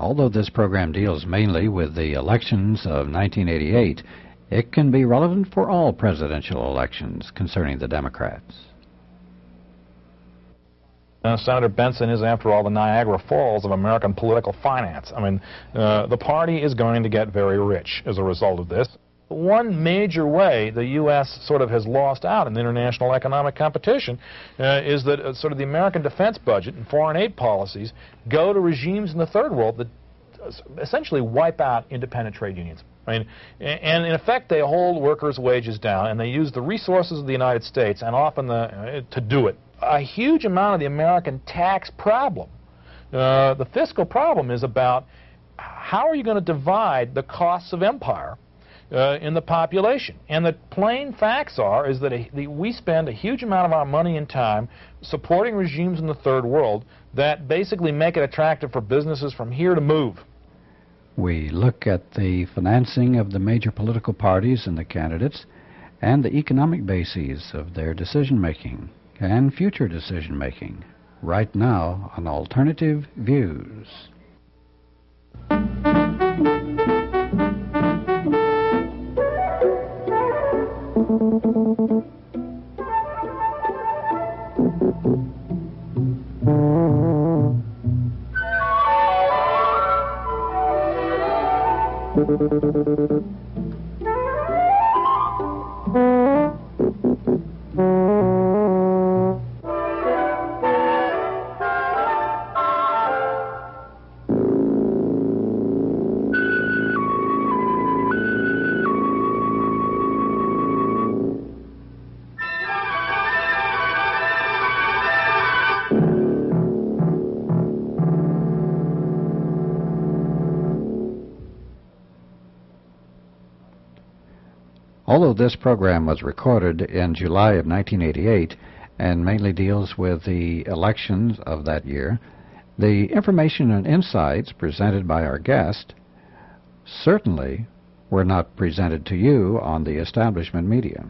Although this program deals mainly with the elections of 1988, it can be relevant for all presidential elections concerning the Democrats. Senator Benson is, after all, the Niagara Falls of American political finance. I mean, the party is going to get very rich as a result of this. One major way the U.S. sort of has lost out in international economic competition is that sort of the American defense budget and foreign aid policies go to regimes in the third world that essentially wipe out independent trade unions. I mean, and in effect, they hold workers' wages down, and they use the resources of the United States and often to do it. A huge amount of the American tax problem, the fiscal problem, is about how are you going to divide the costs of empire in the population. And the plain facts is that we spend a huge amount of our money and time supporting regimes in the third world that basically make it attractive for businesses from here to move. We look at the financing of the major political parties and the candidates and the economic bases of their decision-making and future decision-making right now on Alternative Views. Although this program was recorded in July of 1988 and mainly deals with the elections of that year, the information and insights presented by our guest certainly were not presented to you on the establishment media.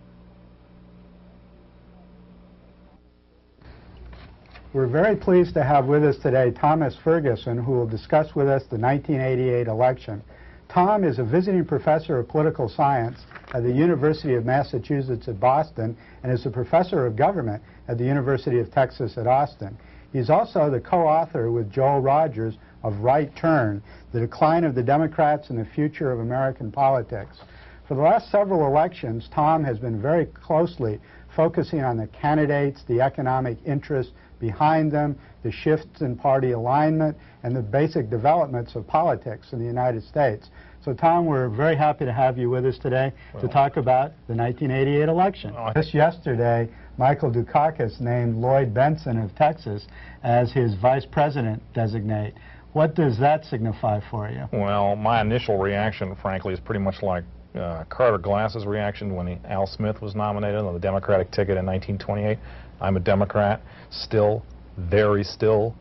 We're very pleased to have with us today Thomas Ferguson, who will discuss with us the 1988 election. Tom is a visiting professor of political science at the University of Massachusetts at Boston and is a professor of government at the University of Texas at Austin. He's also the co-author with Joel Rogers of Right Turn, The Decline of the Democrats and the Future of American Politics. For the last several elections, Tom has been very closely focusing on the candidates, the economic interests behind them, the shifts in party alignment, and the basic developments of politics in the United States. So, Tom, we're very happy to have you with us today to talk about the 1988 election. Just yesterday, Michael Dukakis named Lloyd Bentsen of Texas as his vice president designate. What does that signify for you? Well, my initial reaction, frankly, is pretty much like Carter Glass's reaction when Al Smith was nominated on the Democratic ticket in 1928. I'm a Democrat, still, very still.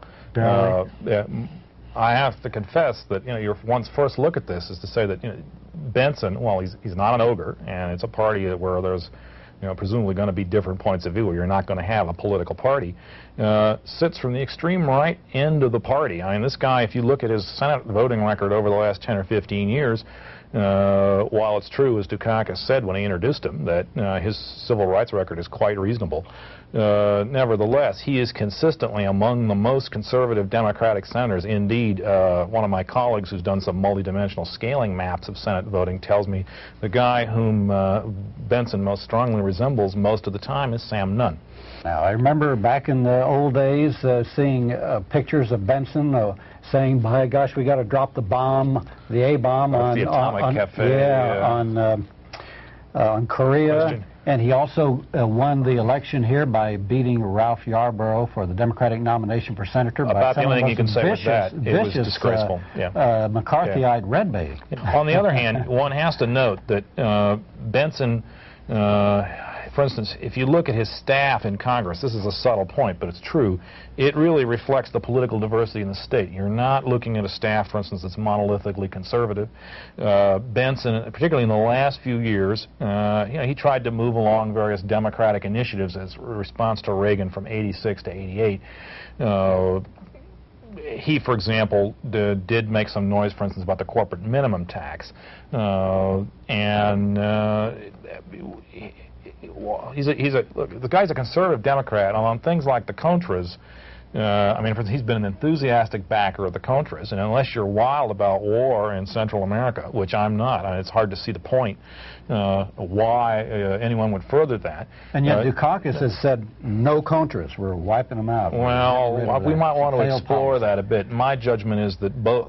I have to confess that your one's first look at this is to say that Bentsen, well, he's not an ogre, and it's a party where there's presumably going to be different points of view, where you're not going to have a political party, sits from the extreme right end of the party. I mean, this guy, if you look at his Senate voting record over the last 10 or 15 years, while it's true, as Dukakis said when he introduced him, that his civil rights record is quite reasonable, nevertheless, he is consistently among the most conservative Democratic senators. Indeed, one of my colleagues who's done some multidimensional scaling maps of Senate voting tells me the guy whom Bentsen most strongly resembles most of the time is Sam Nunn. Now, I remember back in the old days seeing pictures of Bentsen saying, by gosh, we got to drop the bomb, the A-bomb on the Atomic Cafe. On Korea. And he also won the election here by beating Ralph Yarborough for the Democratic nomination for senator. About the only thing you can say with that, it was disgraceful. McCarthyite red bait. On the other hand, one has to note that Bentsen, for instance, if you look at his staff in Congress, this is a subtle point, but it's true, it really reflects the political diversity in the state. You're not looking at a staff, for instance, that's monolithically conservative. Bentsen, particularly in the last few years, he tried to move along various Democratic initiatives as a response to Reagan from '86 to '88. he, for example, did make some noise, for instance, about the corporate minimum tax, look, the guy's a conservative Democrat on things like the Contras. I mean, for instance, he's been an enthusiastic backer of the Contras, and unless you're wild about war in Central America, which I'm not, it's hard to see the point why anyone would further that. And yet Dukakis has said no Contras, we're wiping them out. Well, we might want to explore that a bit. My judgment is that both.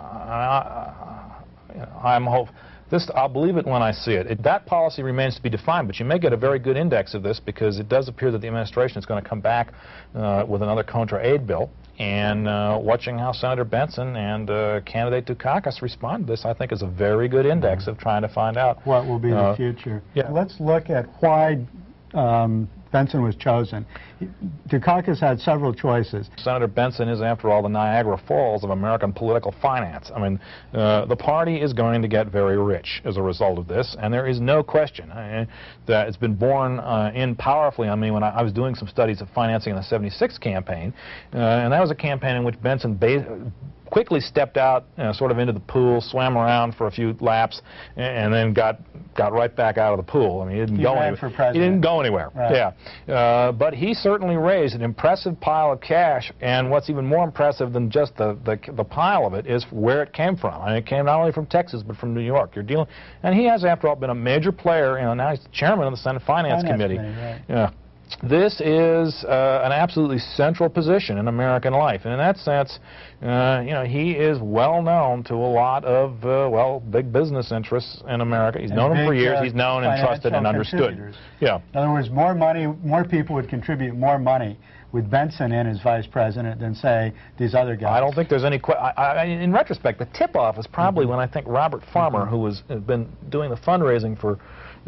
I'm hopeful. I'll believe it when I see it. That policy remains to be defined, but you may get a very good index of this because it does appear that the administration is going to come back with another Contra aid bill. And watching how Senator Benson and candidate Dukakis respond to this, I think, is a very good index of trying to find out what will be the future. Yeah. Let's look at why Benson was chosen. Dukakis had several choices. Senator Benson is, after all, the Niagara Falls of American political finance. I mean, the party is going to get very rich as a result of this, and there is no question that it's been borne in powerfully on me when I was doing some studies of financing in the '76 campaign, and that was a campaign in which Benson quickly stepped out, sort of into the pool, swam around for a few laps, and then got right back out of the pool. I mean, he didn't go anywhere. He didn't go anywhere. Right. Yeah, but he certainly raised an impressive pile of cash, and what's even more impressive than just the pile of it is where it came from. I mean, it came not only from Texas but from New York. You're dealing, and he has, after all, been a major player. Now he's the chairman of the Senate Finance Committee. Right. Yeah. This is an absolutely central position in American life, and in that sense, he is well known to a lot of big business interests in America. He's known them for years. He's known and trusted and understood. Yeah. In other words, more people would contribute more money with Benson in as vice president than, say, these other guys. I don't think there's any in retrospect, the tip-off is probably when I think Robert Farmer, who has been doing the fundraising for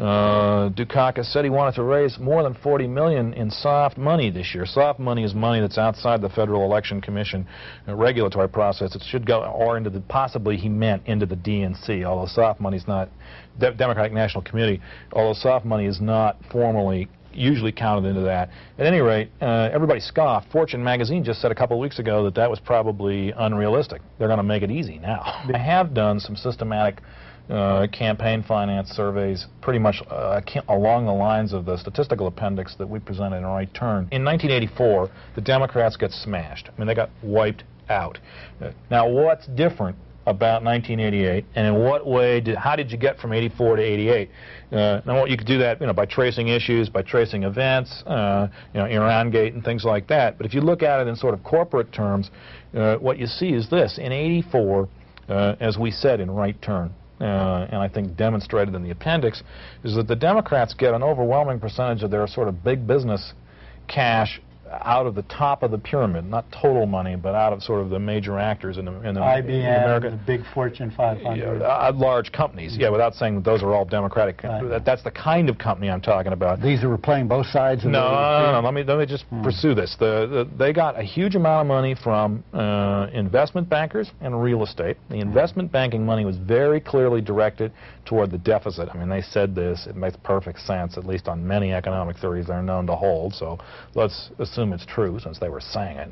Dukakis, said he wanted to raise more than $40 million in soft money this year. Soft money is money that's outside the Federal Election Commission regulatory process. It should go, or into the, possibly he meant into the DNC, although soft money is not, Democratic National Committee, although soft money is not formally usually counted into that. At any rate, everybody scoffed. Fortune magazine just said a couple of weeks ago that that was probably unrealistic. They're going to make it easy now. They have done some systematic campaign finance surveys pretty much along the lines of the statistical appendix that we presented in Right Turn. In 1984, the Democrats got smashed. I mean, they got wiped out. Now, what's different about 1988, and in what way how did you get from 84 to 88? Now, you could do that, by tracing issues, by tracing events, Irangate and things like that. But if you look at it in sort of corporate terms, what you see is this: in 84, as we said in Right Turn, and I think demonstrated in the appendix, is that the Democrats get an overwhelming percentage of their sort of big business cash out of the top of the pyramid, not total money, but out of sort of the major actors in the IBM, American, the big Fortune 500. Large companies, without saying that those are all Democratic. Right. That's the kind of company I'm talking about. These are playing both sides of No. Let me just pursue this. They got a huge amount of money from investment bankers and real estate. The investment banking money was very clearly directed toward the deficit. I mean, they said this. It makes perfect sense, at least on many economic theories they're known to hold. So let's assume it's true, since they were saying it.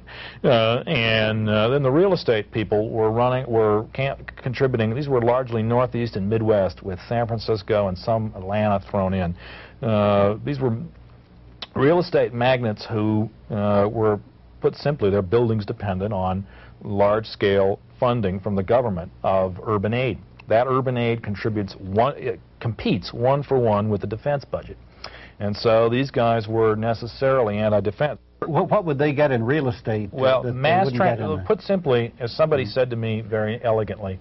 And then the real estate people were contributing. These were largely Northeast and Midwest, with San Francisco and some Atlanta thrown in. These were real estate magnates who were, put simply, their buildings dependent on large-scale funding from the government of urban aid. That urban aid competes one-for-one with the defense budget. And so these guys were necessarily anti-defense. What would they get in real estate? Well, put simply, as somebody said to me very elegantly,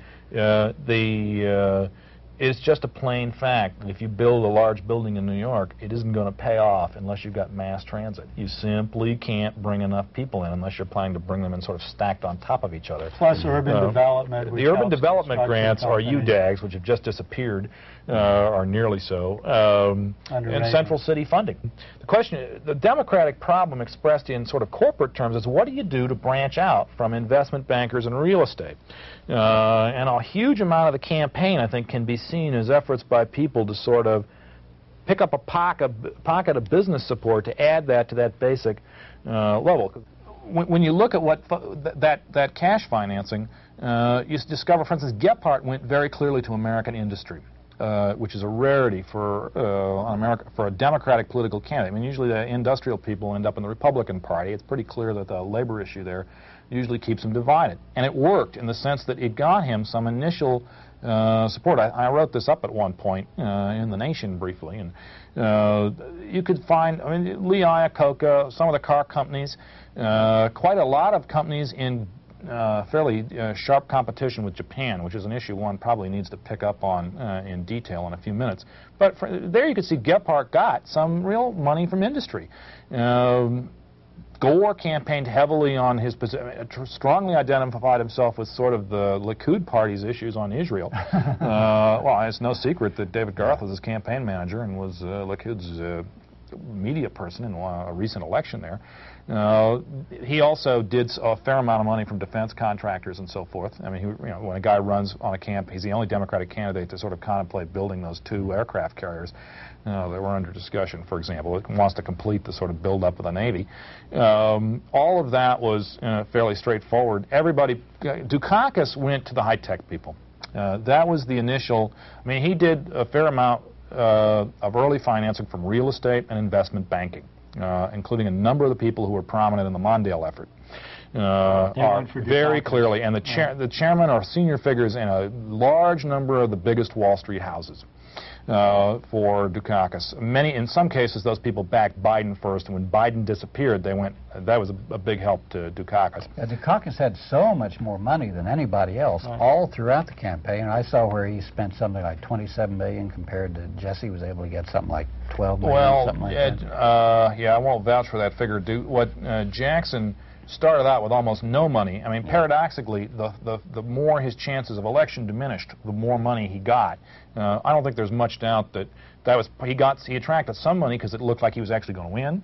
it's just a plain fact that if you build a large building in New York, it isn't going to pay off unless you've got mass transit. You simply can't bring enough people in unless you're planning to bring them in sort of stacked on top of each other. Plus urban development. The urban development grants are UDAGs, which have just disappeared, or nearly so, and central city funding. The question, the Democratic problem expressed in sort of corporate terms is, what do you do to branch out from investment bankers and real estate? And a huge amount of the campaign, I think, can be seen as efforts by people to sort of pick up a pocket of business support to add that to that basic level. when you look at what that cash financing, you discover, for instance, Gephardt went very clearly to American industry, which is a rarity for a Democratic political candidate. I mean, usually the industrial people end up in the Republican Party. It's pretty clear that the labor issue there usually keeps them divided. And it worked in the sense that it got him some initial support. I wrote this up at one point in The Nation briefly, and you could find, I mean, Lee Iacocca, some of the car companies, quite a lot of companies in fairly sharp competition with Japan, which is an issue one probably needs to pick up on in detail in a few minutes. But there you can see Gephardt got some real money from industry. Gore campaigned heavily on his position, strongly identified himself with sort of the Likud party's issues on Israel. Well, it's no secret that David Garth was his campaign manager and was Likud's media person in a recent election there. He also did a fair amount of money from defense contractors and so forth. I mean, when a guy runs on a camp, he's the only Democratic candidate to sort of contemplate building those 2 aircraft carriers that were under discussion, for example. It wants to complete the sort of build-up of the Navy. All of that was fairly straightforward. Everybody, Dukakis went to the high-tech people. That was the initial, I mean, he did a fair amount of early financing from real estate and investment banking, including a number of the people who were prominent in the Mondale effort. Are very clearly, and the chairman are senior figures in a large number of the biggest Wall Street houses for Dukakis. In some cases, those people backed Biden first, and when Biden disappeared, they went. That was a big help to Dukakis. Dukakis had so much more money than anybody else all throughout the campaign. I saw where he spent something like $27 million compared to Jesse was able to get something like $12 million, something like that. Yeah, I won't vouch for that figure. What Jackson started out with almost no money. I mean, paradoxically, the more his chances of election diminished, the more money he got. I don't think there's much doubt that he attracted some money because it looked like he was actually going to win.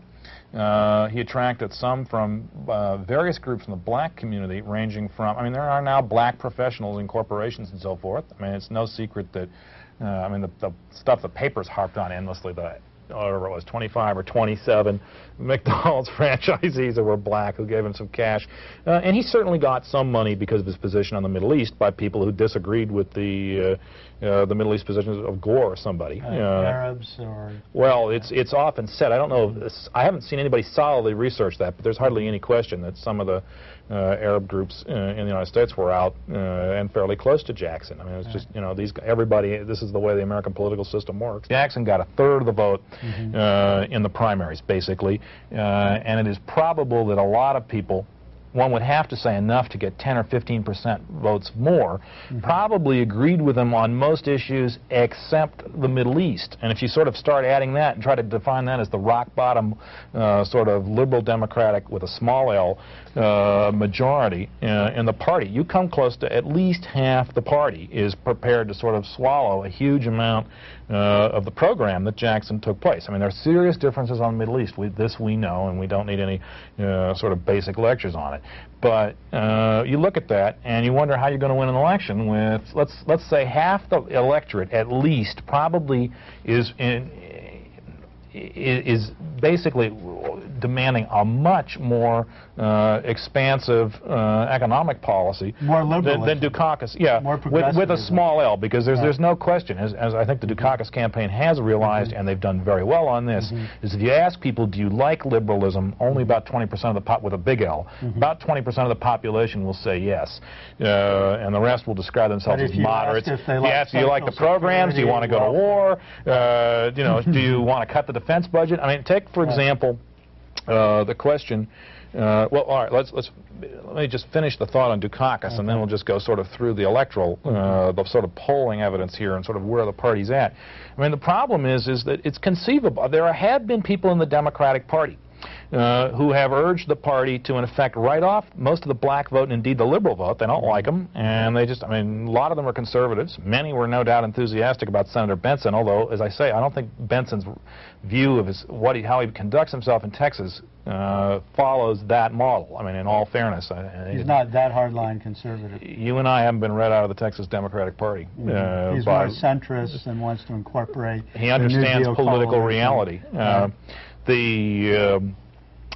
He attracted some from various groups in the black community, ranging from, I mean, there are now black professionals in corporations and so forth. I mean, it's no secret that, I mean, the stuff the papers harped on endlessly, whatever it was, 25 or 27 McDonald's franchisees that were black who gave him some cash. And he certainly got some money because of his position on the Middle East by people who disagreed with the Middle East positions of Gore or somebody. Arabs or... Well, it's often said, I don't know, I haven't seen anybody solidly research that, but there's hardly any question that some of the Arab groups in the United States were out and fairly close to Jackson. I mean, it's just, everybody, this is the way the American political system works. Jackson got 1/3 of the vote in the primaries, basically, and it is probable that a lot of people, one would have to say enough to get 10 or 15% votes more, probably agreed with him on most issues except the Middle East. And if you sort of start adding that and try to define that as the rock bottom sort of liberal democratic with a small L majority in the party, you come close to at least half the party is prepared to sort of swallow a huge amount of the program that Jackson took place. I mean, there are serious differences on the Middle East. This we know, and we don't need any sort of basic lectures on it. But you look at that, and you wonder how you're going to win an election with, let's say, half the electorate at least probably is basically demanding a much more expansive economic policy more liberal than Dukakis. Yeah, with a small L, because there's no question, as I think the Dukakis campaign has realized, and they've done very well on this, is if you ask people, do you like liberalism, only about 20% of the with a big L, about 20% of the population will say yes, and the rest will describe themselves as moderates. Yes, do you like the programs? Do you want to go to war? Do you want to cut the defense budget? I mean, take for example the question. Well, all right. Let me just finish the thought on Dukakis, and then we'll just go sort of through the electoral, the sort of polling evidence here, and sort of where the party's at. I mean, the problem is that it's conceivable. There have been people in the Democratic Party who have urged the party to, in effect, write off most of the black vote and indeed the liberal vote. They don't like them, and they just, I mean, a lot of them are conservatives. Many were no doubt enthusiastic about Senator Benson, although, as I say, I don't think Benson's view of how he conducts himself in Texas follows that model. I mean, in all fairness. He's not that hardline conservative. You and I haven't been read out of the Texas Democratic Party. He's more centrist and wants to incorporate. He understands political reality.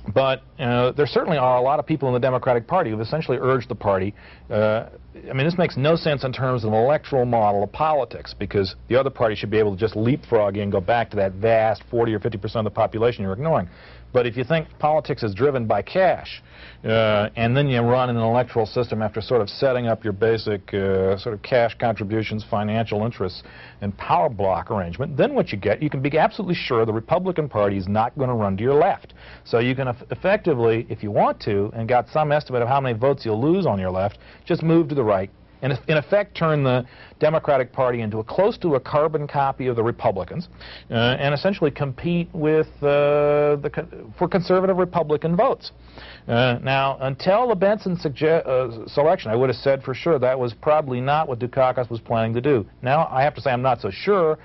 But there certainly are a lot of people in the Democratic Party who have essentially urged the party. I mean, this makes no sense in terms of an electoral model of politics, because the other party should be able to just leapfrog and go back to that vast 40 or 50% of the population you're ignoring. But if you think politics is driven by cash, and then you run an electoral system after sort of setting up your basic sort of cash contributions, financial interests, and power block arrangement, then what you get, you can be absolutely sure the Republican Party is not going to run to your left. So you can effectively, if you want to, and got some estimate of how many votes you'll lose on your left, just move to the right, and in effect turn the Democratic Party into close to a carbon copy of the Republicans, and essentially compete with for conservative Republican votes. Now, until the Benson selection, I would have said for sure that was probably not what Dukakis was planning to do. Now, I have to say I'm not so sure.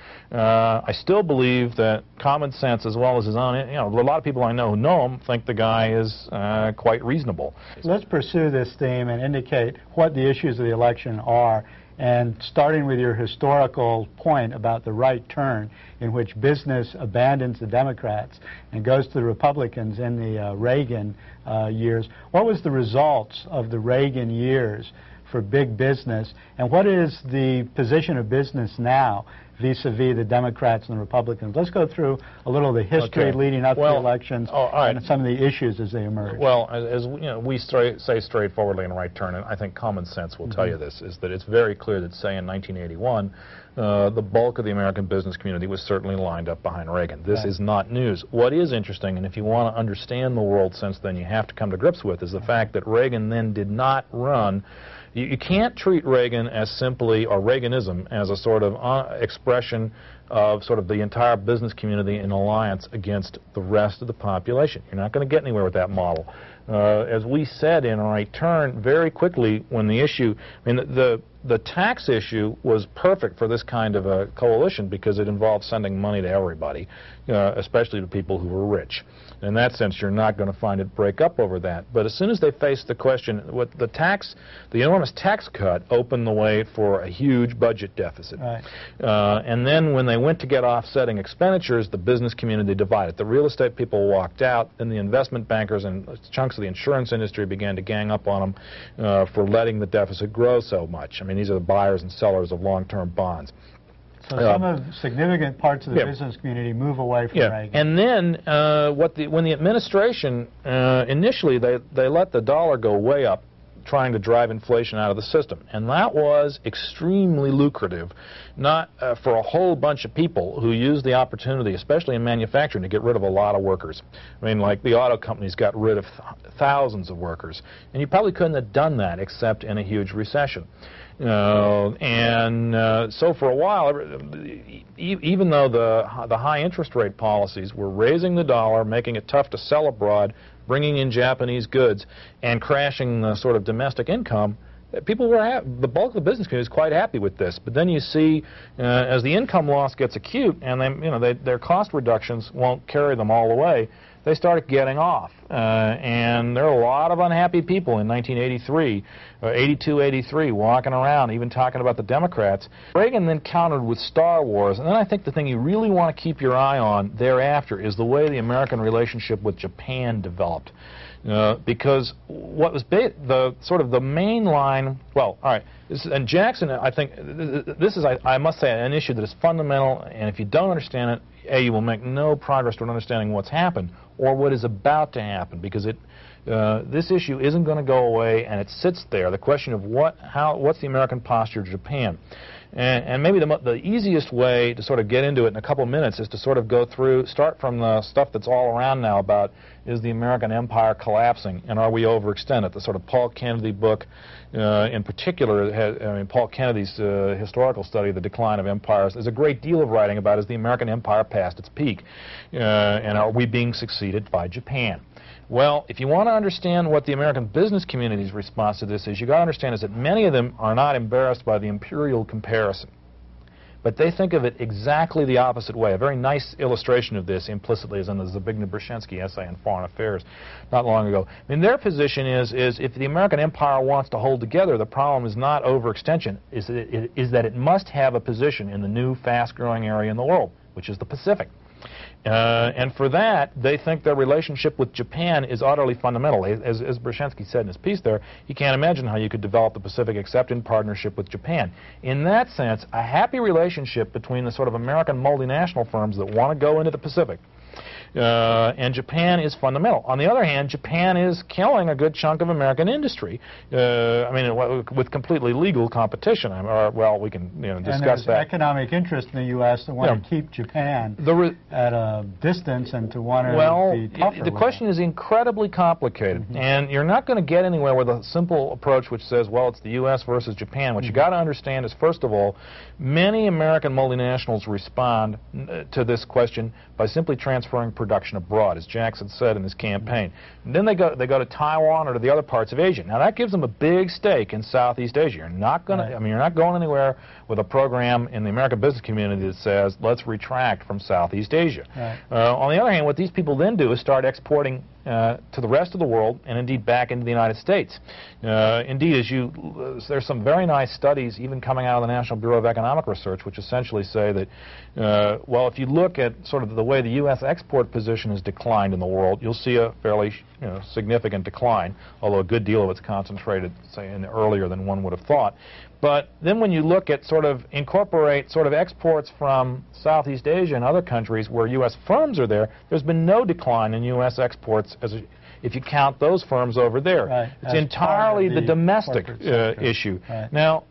I still believe that common sense, as well as his own, a lot of people I know who know him think the guy is quite reasonable. Let's pursue this theme and indicate what the issues of the election are. And starting with your historical point about the right turn in which business abandons the Democrats and goes to the Republicans in the Reagan years, what was the results of the Reagan years for big business, and what is the position of business now vis-a-vis the Democrats and the Republicans? Let's go through a little of the history leading up to the elections and some of the issues as they emerge. Well, as we say straightforwardly in right turn, and I think common sense will tell you this, is that it's very clear that, say, in 1981, the bulk of the American business community was certainly lined up behind Reagan. This is not news. What is interesting, and if you want to understand the world since then you have to come to grips with, is the fact that Reagan then did not run. You can't treat Reagan as simply, or Reaganism, as a sort of expression of sort of the entire business community in alliance against the rest of the population. You're not going to get anywhere with that model. As we said in Right Turn, very quickly when the issue, I mean, the tax issue was perfect for this kind of a coalition because it involved sending money to everybody, especially to people who were rich. In that sense, you're not going to find it break up over that. But as soon as they faced the question, what the enormous tax cut opened the way for a huge budget deficit. Right. And then when they went to get offsetting expenditures, the business community divided. The real estate people walked out, and the investment bankers and chunks of the insurance industry began to gang up on them for letting the deficit grow so much. I mean, these are the buyers and sellers of long-term bonds. So some of significant parts of the business community move away from Reagan. And then when the administration, initially they let the dollar go way up, trying to drive inflation out of the system. And that was extremely lucrative, not for a whole bunch of people who used the opportunity, especially in manufacturing, to get rid of a lot of workers. I mean, like the auto companies got rid of thousands of workers. And you probably couldn't have done that except in a huge recession. So for a while, even though the high interest rate policies were raising the dollar, making it tough to sell abroad, bringing in Japanese goods, and crashing the sort of domestic income, people were the bulk of the business community is quite happy with this. But then you see, as the income loss gets acute, and their cost reductions won't carry them all the way, they started getting off. And there are a lot of unhappy people in 1983, 82, 83, walking around, even talking about the Democrats. Reagan then countered with Star Wars, and then I think the thing you really want to keep your eye on thereafter is the way the American relationship with Japan developed. Because what was the main line, well, all right, and Jackson, I think, this is, I must say, an issue that is fundamental, and if you don't understand it, you will make no progress toward understanding what's happened or what is about to happen, because this issue isn't going to go away, and it sits there. The question of what's the American posture to Japan. And maybe the easiest way to sort of get into it in a couple of minutes is to sort of start from the stuff that's all around now about, is the American empire collapsing and are we overextended? The sort of Paul Kennedy book in particular, Paul Kennedy's historical study, The Decline of Empires, there's a great deal of writing about, is the American empire past its peak? And are we being succeeded by Japan? Well, if you want to understand what the American business community's response to this is, you've got to understand is that many of them are not embarrassed by the imperial comparison. But they think of it exactly the opposite way. A very nice illustration of this implicitly is in the Zbigniew-Brzezinski essay on Foreign Affairs not long ago. I mean, their position is if the American empire wants to hold together, the problem is not overextension, is that it must have a position in the new fast-growing area in the world, which is the Pacific. And for that, they think their relationship with Japan is utterly fundamental. As Brzezinski said in his piece there, he can't imagine how you could develop the Pacific except in partnership with Japan. In that sense, a happy relationship between the sort of American multinational firms that want to go into the Pacific and Japan is fundamental. On the other hand, Japan is killing a good chunk of American industry. I mean, with completely legal competition. Well, we can discuss and there's that. economic interest in the U.S. that want to keep Japan at a distance and to want to be tougher. The question is incredibly complicated, and you're not going to get anywhere with a simple approach which says, well, it's the U.S. versus Japan. What you got to understand is, first of all, many American multinationals respond to this question by simply transferring production abroad, as Jackson said in his campaign. And then they go to Taiwan or to the other parts of Asia. Now that gives them a big stake in Southeast Asia. You're not going to, you're not going anywhere with a program in the American business community that says let's retract from Southeast Asia. On the other hand, what these people then do is start exporting to the rest of the world and indeed back into the United States. Indeed, there's some very nice studies even coming out of the National Bureau of Economic Research which essentially say that, well, if you look at sort of the way the U.S. export position has declined in the world, you'll see a fairly significant decline, although a good deal of it's concentrated, say, earlier than one would have thought. But then when you look at incorporate exports from Southeast Asia and other countries where U.S. firms are there, there's been no decline in U.S. exports if you count those firms over there. It's entirely the domestic issue. Now,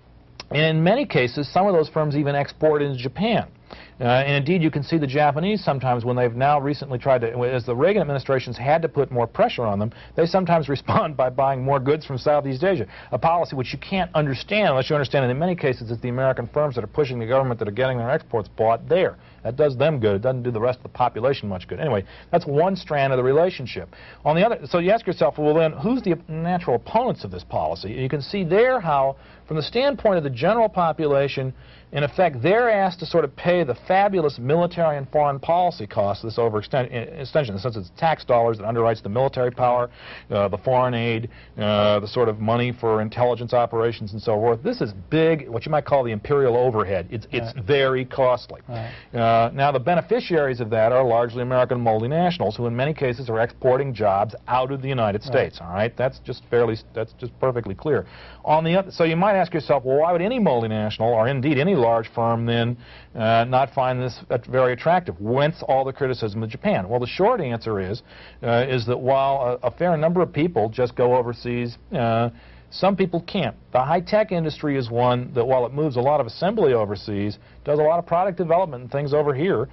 in many cases, some of those firms even export into Japan. And indeed, you can see the Japanese sometimes when they've now recently tried to, as the Reagan administrations had to put more pressure on them, they sometimes respond by buying more goods from Southeast Asia, a policy which you can't understand unless you understand that in many cases it's the American firms that are pushing the government that are getting their exports bought there. That does them good. It doesn't do the rest of the population much good. Anyway, that's one strand of the relationship. On the other, so you ask yourself, well then, who's the natural opponents of this policy? And you can see there how, from the standpoint of the general population, in effect, they're asked to sort of pay the fabulous military and foreign policy costs of this overextension, in the sense it's tax dollars that underwrites the military power, the foreign aid, the sort of money for intelligence operations and so forth. This is big, what you might call the imperial overhead. It's very costly. Now, the beneficiaries of that are largely American multinationals who in many cases are exporting jobs out of the United States. All right? That's just perfectly clear. On the other, so you might ask yourself, well, why would any multinational, or indeed any large firm, then not find this very attractive? Whence all the criticism of Japan? Well, the short answer is that while a fair number of people just go overseas, some people can't. The high-tech industry is one that, while it moves a lot of assembly overseas, does a lot of product development and things over here,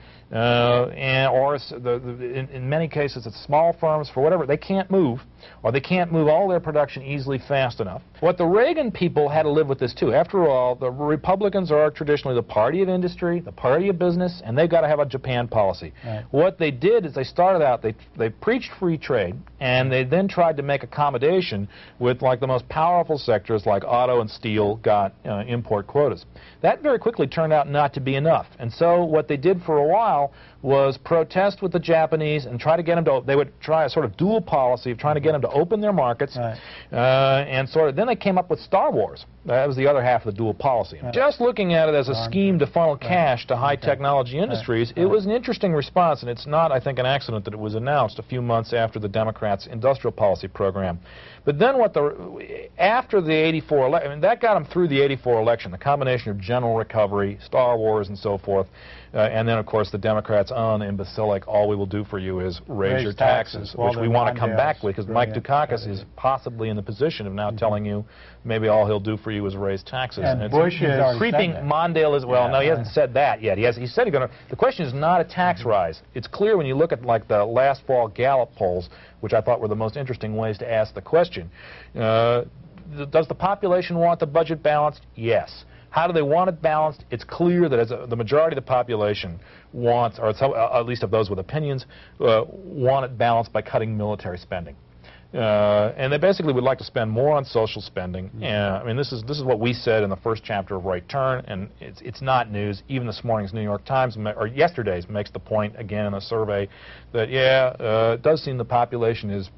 in many cases it's small firms, for whatever, they can't move, or they can't move all their production easily fast enough. What the Reagan people had to live with this too. After all, the Republicans are traditionally the party of industry, the party of business, and they've got to have a Japan policy. What they did is they started out, they preached free trade, and they then tried to make accommodation with like the most powerful sectors like auto and steel got import quotas. That very quickly turned out not to be enough. And so what they did for a while was protest with the Japanese and try to get them to, they would try a sort of dual policy of trying to get them to open their markets, and then they came up with Star Wars. That was the other half of the dual policy. Just looking at it as a scheme to funnel cash to high technology industries, it was an interesting response, and it's not, I think, an accident that it was announced a few months after the Democrats' industrial policy program. But then after the 84 election, that got them through the 84 election, the combination of general recovery, Star Wars, and so forth, and then, of course, the Democrats' own imbecilic, all we will do for you is raise your taxes, which we want to come back with, because Mike Dukakis is possibly in the position of now telling you maybe all he'll do for you is raise taxes. And Bush is creeping Mondale as well. No, he hasn't said that yet. He said he's going to. The question is not a tax rise. It's clear when you look at like the last fall Gallup polls, which I thought were the most interesting ways to ask the question. Does the population want the budget balanced? Yes. How do they want it balanced? It's clear that the majority of the population wants, or at least of those with opinions, want it balanced by cutting military spending. And they basically would like to spend more on social spending. I mean, this is what we said in the first chapter of Right Turn, and it's not news. Even this morning's New York Times, or yesterday's, makes the point again in a survey that it does seem the population is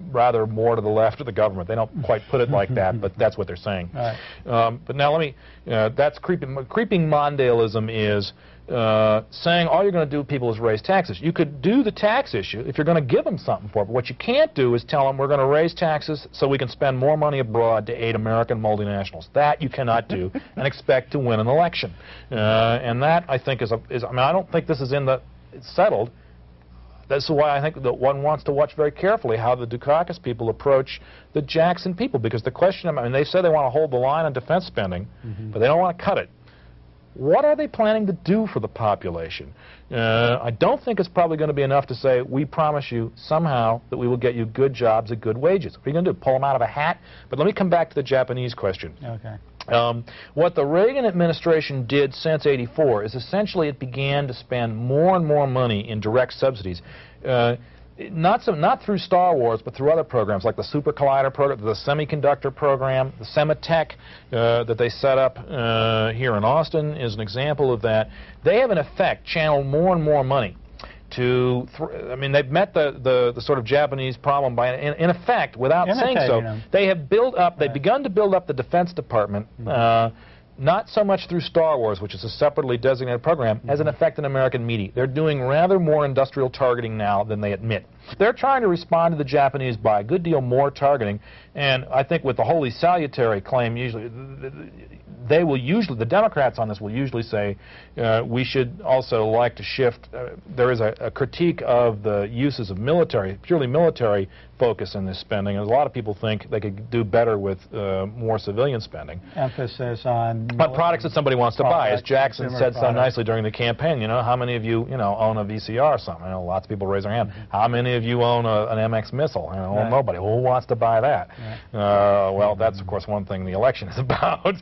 rather more to the left of the government. They don't quite put it like that, but that's what they're saying. Right. But now let me, that's creeping Mondaleism is saying all you're going to do, people, is raise taxes. You could do the tax issue if you're going to give them something for it, but what you can't do is tell them we're going to raise taxes so we can spend more money abroad to aid American multinationals. That you cannot do and expect to win an election. And that, I think, I mean, I don't think this is it's settled. That's why I think that one wants to watch very carefully how the Dukakis people approach the Jackson people, because the question, I mean, they say they want to hold the line on defense spending, but they don't want to cut it. What are they planning to do for the population? I don't think it's probably going to be enough to say, we promise you somehow that we will get you good jobs at good wages. What are you going to do, pull them out of a hat? But let me come back to the Japanese question. Okay. What the Reagan administration did since '84 is essentially it began to spend more and more money in direct subsidies. Not through Star Wars, but through other programs like the Super Collider program, the semiconductor program, the Sematech that they set up here in Austin is an example of that. They have in effect channeled more and more money to, I mean, they've met the sort of Japanese problem by, in effect, without saying so, they have built up, they've begun to build up the Defense Department, not so much through Star Wars, which is a separately designated program, as in effect an American media. They're doing rather more industrial targeting now than they admit. They're trying to respond to the Japanese by a good deal more targeting, and I think with the wholly salutary claim, usually they will usually, the Democrats on this will usually say we should also like to shift. There is a critique of the uses of military, purely military focus in this spending, and a lot of people think they could do better with more civilian spending. Emphasis on products that somebody wants to buy, as Jackson said so nicely during the campaign. You know, how many of you, own a VCR or something? I know lots of people raise their hand. How many of you own an MX missile? Well, nobody. Well, who wants to buy that? Well, that's of course one thing the election is about.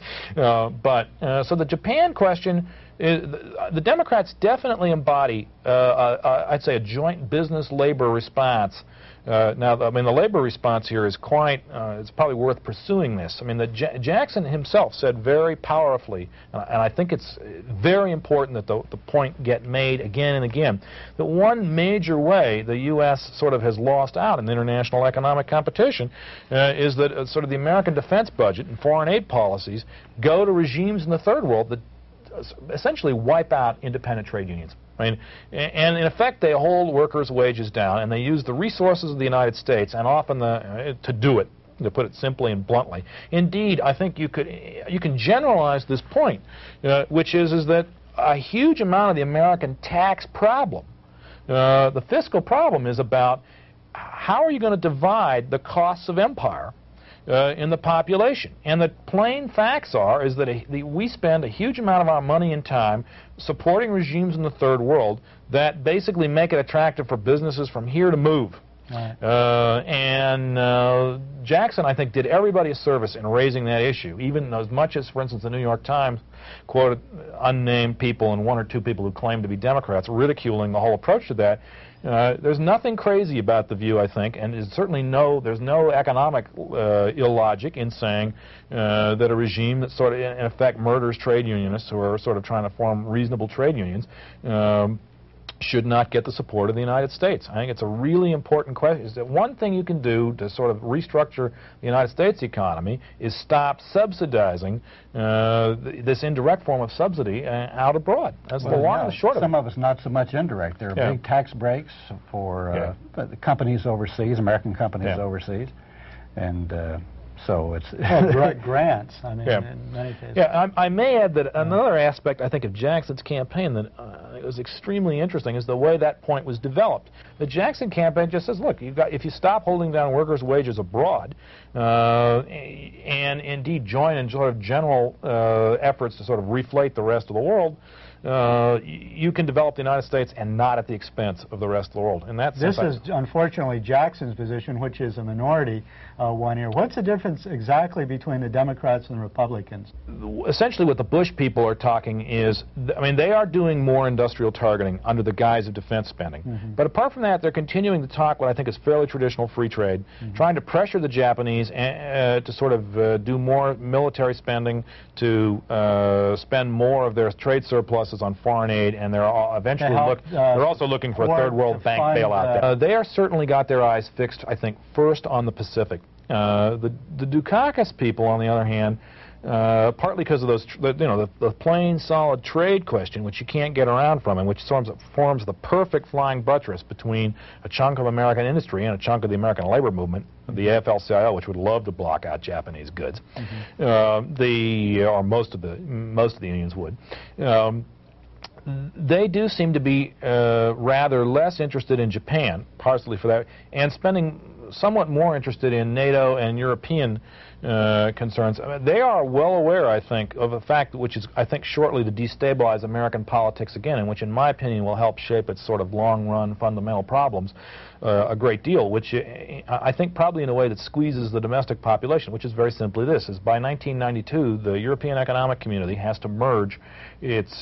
So the Japan question, the Democrats definitely embody, I'd say, a joint business-labor response. Now, I mean, the labor response here is quite, it's probably worth pursuing this. I mean, Jackson himself said very powerfully, and I think it's very important that the point get made again and again, that one major way the U.S. sort of has lost out in international economic competition is that sort of the American defense budget and foreign aid policies go to regimes in the third world that essentially wipe out independent trade unions. I mean, and in effect, they hold workers' wages down, and they use the resources of the United States, and often to do it, to put it simply and bluntly. Indeed, I think you can generalize this point, which is that a huge amount of the American tax problem, the fiscal problem, is about how are you going to divide the costs of empire in the population. And the plain facts is that we spend a huge amount of our money and time supporting regimes in the third world that basically make it attractive for businesses from here to move. Right. Jackson, I think, did everybody a service in raising that issue, even as much as, for instance, the New York Times quoted unnamed people and one or two people who claimed to be Democrats ridiculing the whole approach to that. There's nothing crazy about the view, I think, and there's certainly there's no economic illogic in saying that a regime that sort of, in effect, murders trade unionists who are sort of trying to form reasonable trade unions should not get the support of the United States. I think it's a really important question. Is that one thing you can do to sort of restructure the United States economy is stop subsidizing this indirect form of subsidy out abroad. That's the long and the short of it. Some of it's not so much indirect. There are big tax breaks for the companies overseas, American companies overseas, and so it's grants. I mean, in many cases. I may add that another aspect, I think, of Jackson's campaign that was extremely interesting is the way that point was developed. The Jackson campaign just says, look, if you stop holding down workers' wages abroad, and indeed join in sort of general efforts to sort of reflate the rest of the world, you can develop the United States and not at the expense of the rest of the world. And this is unfortunately Jackson's position, which is a minority one here. What's the difference exactly between the Democrats and the Republicans? Essentially what the Bush people are talking is, I mean, they are doing more industrial targeting under the guise of defense spending. But apart from that, they're continuing to talk what I think is fairly traditional free trade, trying to pressure the Japanese to sort of do more military spending, to spend more of their trade surplus losses on foreign aid, and they're also looking for a third world bank bailout. They are certainly got their eyes fixed, I think, first on the Pacific. The Dukakis people, on the other hand, partly because of those, the plain, solid trade question, which you can't get around from, and which forms the perfect flying buttress between a chunk of American industry and a chunk of the American labor movement, the AFL-CIO, which would love to block out Japanese goods, or most of the unions would. They do seem to be rather less interested in Japan, partially for that, and spending somewhat more interested in NATO and European concerns. I mean, they are well aware, I think, of a fact which is, I think, shortly to destabilize American politics again, and which, in my opinion, will help shape its sort of long-run fundamental problems a great deal, which I think probably in a way that squeezes the domestic population, which is very simply this, is by 1992, the European Economic Community has to merge its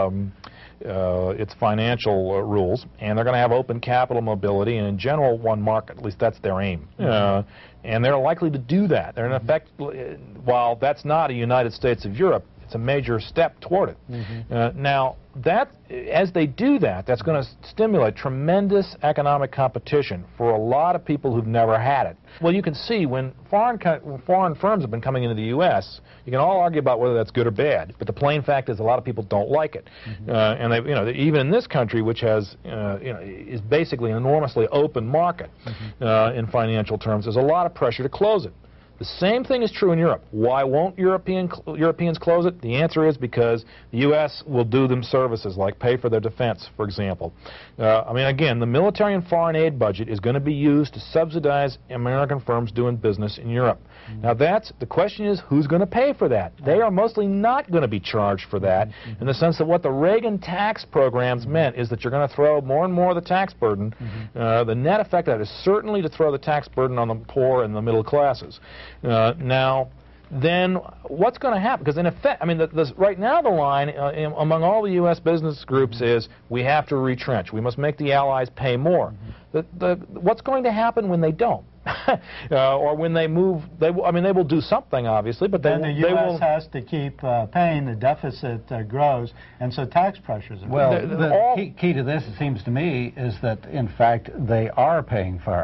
financial rules, and they're going to have open capital mobility, and in general, one market. At least that's their aim. And they're likely to do that. They're in effect, while that's not a United States of Europe, it's a major step toward it. Now, as they do that, that's going to stimulate tremendous economic competition for a lot of people who've never had it. Well, you can see when foreign firms have been coming into the U.S., you can all argue about whether that's good or bad, but the plain fact is a lot of people don't like it. And even in this country, which has, is basically an enormously open market in financial terms, there's a lot of pressure to close it. The same thing is true in Europe. Why won't Europeans close it? The answer is because the U.S. will do them services, like pay for their defense, for example. I mean, again, the military and foreign aid budget is going to be used to subsidize American firms doing business in Europe. Now, the question is, who's going to pay for that? They are mostly not going to be charged for that, in the sense that what the Reagan tax programs meant is that you're going to throw more and more of the tax burden. The net effect of that is certainly to throw the tax burden on the poor and the middle classes. Now, then what's going to happen? Because in effect, I mean, right now the line among all the U.S. business groups is we have to retrench. We must make the Allies pay more. What's going to happen when they don't? Or when they move, they will do something, obviously, but then the U.S. has to keep paying, the deficit grows, and so tax pressures are well, the key to this, it seems to me, is that, in fact, they are paying for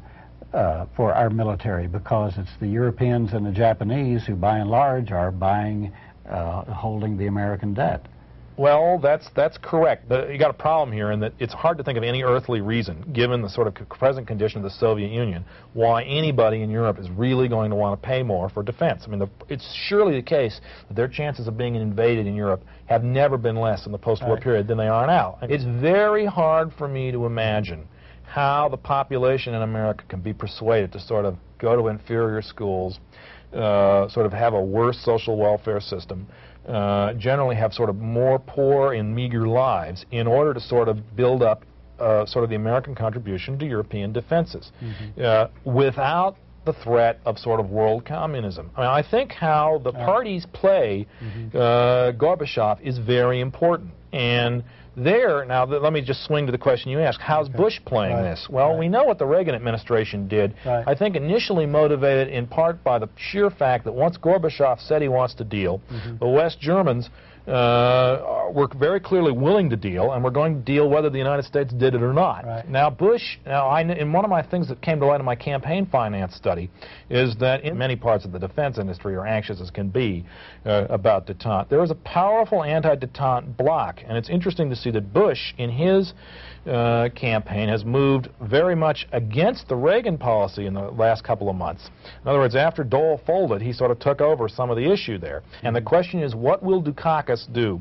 our military, because it's the Europeans and the Japanese who, by and large, are holding the American debt. Well, that's correct. But you got a problem here in that it's hard to think of any earthly reason, given the sort of present condition of the Soviet Union, why anybody in Europe is really going to want to pay more for defense. I mean, it's surely the case that their chances of being invaded in Europe have never been less in the post-war period than they are now. It's very hard for me to imagine how the population in America can be persuaded to sort of go to inferior schools, sort of have a worse social welfare system, generally have sort of more poor and meager lives in order to sort of build up sort of the American contribution to European defenses without the threat of sort of world communism. I mean, I think how the parties play Gorbachev is very important. And now let me just swing to the question you asked. How's Bush playing this? Well, we know what the Reagan administration did. I think initially motivated in part by the sheer fact that once Gorbachev said he wants to deal, the West Germans were very clearly willing to deal, and were going to deal whether the United States did it or not. Now, Bush, in one of my things that came to light in my campaign finance study, is that in many parts of the defense industry are anxious as can be about détente. There is a powerful anti-détente bloc, and it's interesting to see that Bush, in his campaign, has moved very much against the Reagan policy in the last couple of months. In other words, after Dole folded, he sort of took over some of the issue there. And the question is, what will Dukakis do?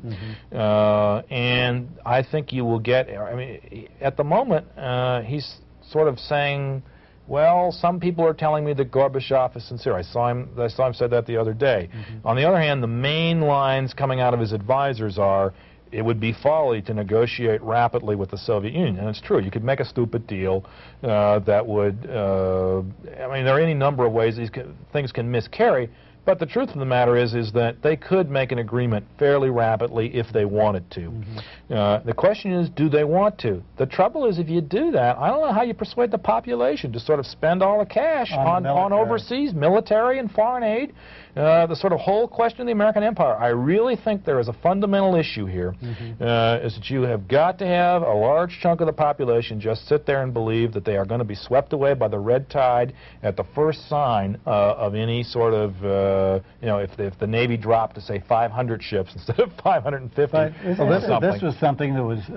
And I think you will get, I mean, at the moment, he's sort of saying, well, some people are telling me that Gorbachev is sincere. I saw him say that the other day. On the other hand, the main lines coming out of his advisors are, it would be folly to negotiate rapidly with the Soviet Union. And it's true. You could make a stupid deal that would, I mean, there are any number of ways these things can miscarry, But the truth of the matter is that they could make an agreement fairly rapidly if they wanted to. The question is, do they want to? The trouble is, if you do that, I don't know how you persuade the population to sort of spend all the cash on overseas military and foreign aid. The sort of whole question of the American empire. I really think there is a fundamental issue here, is that you have got to have a large chunk of the population just sit there and believe that they are going to be swept away by the red tide at the first sign of any sort of, you know, if the Navy dropped to, say, 500 ships instead of 550. But this was something that was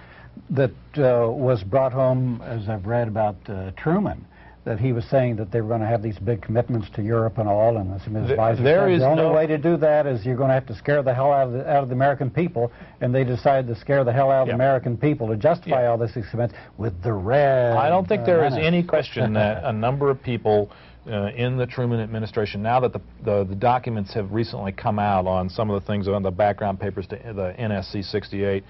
was brought home, as I've read about Truman, that he was saying that they were going to have these big commitments to Europe and all, and some advisors said the only way to do that is you're going to have to scare the hell out of the American people, and they decided to scare the hell out of the American people to justify all this expense with the red. I don't think there is any question that a number of people in the Truman administration, now that the documents have recently come out on some of the things on the background papers to the NSC 68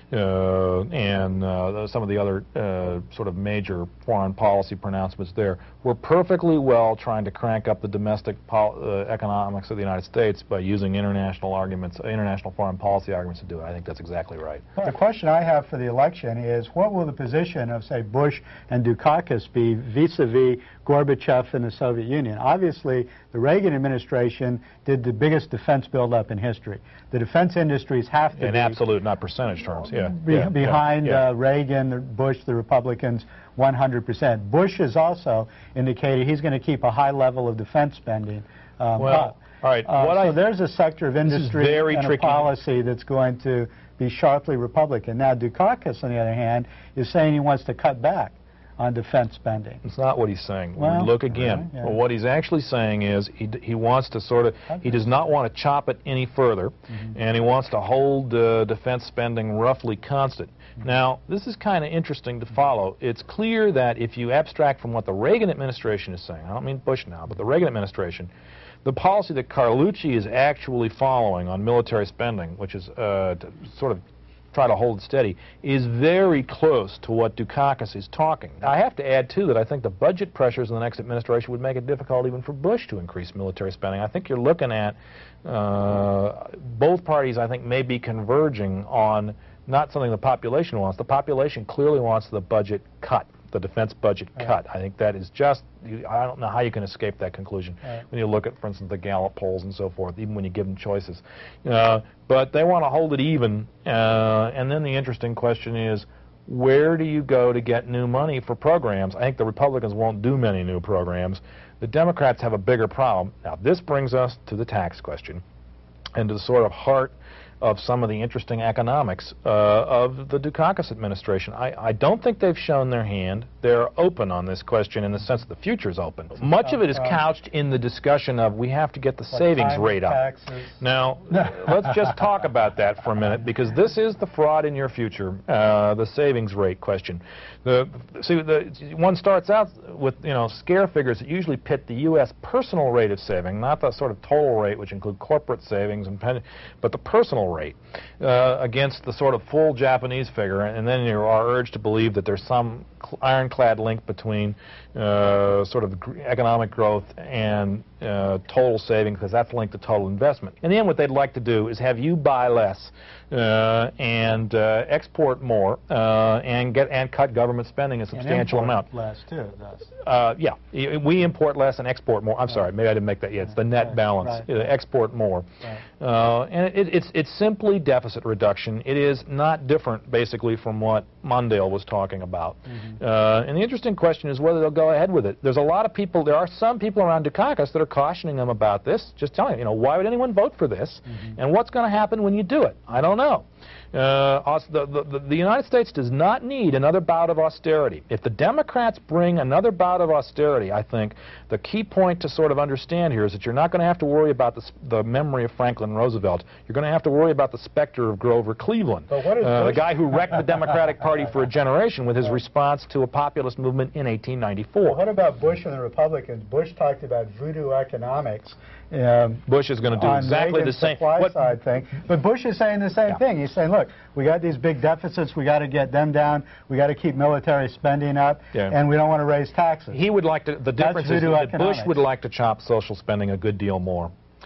and some of the other sort of major foreign policy pronouncements there, we're perfectly well trying to crank up the domestic economics of the United States by using international arguments, international foreign policy arguments to do it. I think that's exactly right. The question I have for the election is, what will the position of, say, Bush and Dukakis be vis-a-vis Gorbachev and the Soviet Union? Obviously, the Reagan administration did the biggest defense buildup in history. The defense industries have to be... In absolute, not percentage terms, behind Reagan, Bush, the Republicans, 100%. Bush has also indicated he's going to keep a high level of defense spending. All right. So there's a sector of industry and a policy that's going to be sharply Republican. Now, Dukakis, on the other hand, is saying he wants to cut back on defense spending. It's not what he's saying. Well, look again. Well, what he's actually saying is he wants to sort of, he does not want to chop it any further, and he wants to hold defense spending roughly constant. Now, this is kind of interesting to follow. It's clear that if you abstract from what the Reagan administration is saying, I don't mean Bush now, but the Reagan administration, the policy that Carlucci is actually following on military spending, which is to sort of try to hold it steady, is very close to what Dukakis is talking. I have to add, too, that I think the budget pressures in the next administration would make it difficult even for Bush to increase military spending. I think you're looking at both parties, I think, may be converging on not something the population wants. The population clearly wants the budget cut, the defense budget cut. I think that is just, I don't know how you can escape that conclusion when you look at, for instance, the Gallup polls and so forth, even when you give them choices. But they want to hold it even, and then the interesting question is, where do you go to get new money for programs? I think the Republicans won't do many new programs. The Democrats have a bigger problem. Now, this brings us to the tax question and to the sort of heart of some of the interesting economics of the Dukakis administration. I don't think they've shown their hand. They're open on this question in the sense that the future is open. Much of it is couched in the discussion of we have to get the savings rate up. Now, let's just talk about that for a minute, because this is the fraud in your future, the savings rate question. One starts out with, scare figures that usually pit the U.S. personal rate of saving, not the sort of total rate, which include corporate savings and pension, but the personal rate against the sort of full Japanese figure, and then you are urged to believe that there's some ironclad link between sort of economic growth and total savings, because that's linked to total investment. In the end, what they'd like to do is have you buy less and export more and cut government spending a substantial amount. Less too. Yeah, we import less and export more. I'm sorry, maybe I didn't make that yet. It's the net balance. Export more, and it's simply deficit reduction. It is not different, basically, from what Mondale was talking about. And the interesting question is whether they'll go ahead with it. There's a lot of people. There are some people around Dukakis that are cautioning them about this, just telling them, why would anyone vote for this, and what's going to happen when you do it? I don't know. The United States does not need another bout of austerity. If the Democrats bring another bout of austerity, I think the key point to sort of understand here is that you're not going to have to worry about the memory of Franklin Roosevelt. You're going to have to worry about the specter of Grover Cleveland, the guy who wrecked the Democratic Party for a generation with his response to a populist movement in 1894. Well, what about Bush and the Republicans? Bush talked about voodoo economics. Bush is going to do exactly the same side thing. But Bush is saying the same thing. He's saying, look, we got these big deficits, we got to get them down, we got to keep military spending up, and we don't want to raise taxes. He would like to, the difference is that Bush would like to chop social spending a good deal more.